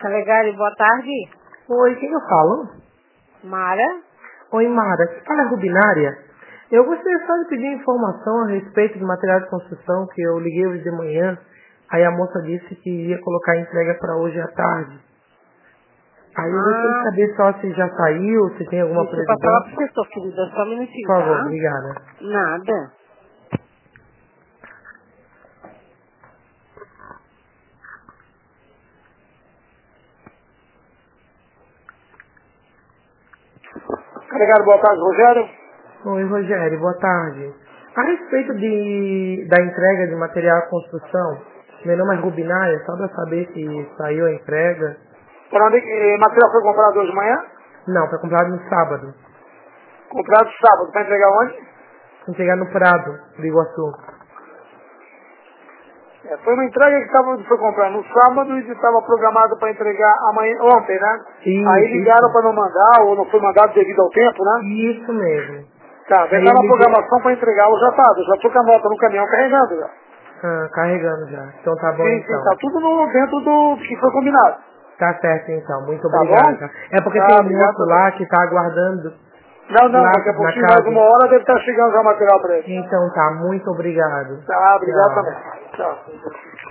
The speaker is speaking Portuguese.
Calegari, boa tarde. Oi, quem eu falo? Mara. Oi, Mara. Que fala Rubinária. Eu gostaria só de pedir informação a respeito do material de construção que eu liguei hoje de manhã. Aí a moça disse que ia colocar a entrega para hoje à tarde. Aí eu gostaria de saber só se já saiu, se tem alguma Deixa eu passar lá previsão. pro setor, querida. Só um minutinho, Por favor, tá? obrigada. Nada. Calegari, boa tarde, Rogério. Oi, Rogério, boa tarde. A respeito da entrega de material de construção, meu nome é Rubinária, só para saber se saiu a entrega. Para onde material foi comprado hoje de manhã? Não, foi comprado no sábado. Comprado sábado, para entregar onde? Entregar no Prado, do Iguaçu. Foi uma entrega que foi comprada no sábado e estava programado para entregar ontem, né? Isso, Aí ligaram isso. para não mandar, ou não foi mandado devido ao tempo, né? Isso mesmo. Tá, Aí deixaram a eu liguei. programação para entregar hoje à tarde. Eu já estou com a nota no caminhão carregando já. Carregando já. Então tá bom Sim, então. tá tudo dentro do que foi combinado. Tá certo então, muito Tá obrigado. bom? Tá? É porque Tá, tem um obrigado moço também. lá que tá aguardando Não, lá daqui a na pouquinho, mais casa. uma hora, deve estar chegando já o material para ele. Então tá, muito obrigado. Tá, obrigado Tchau. também. Tchau.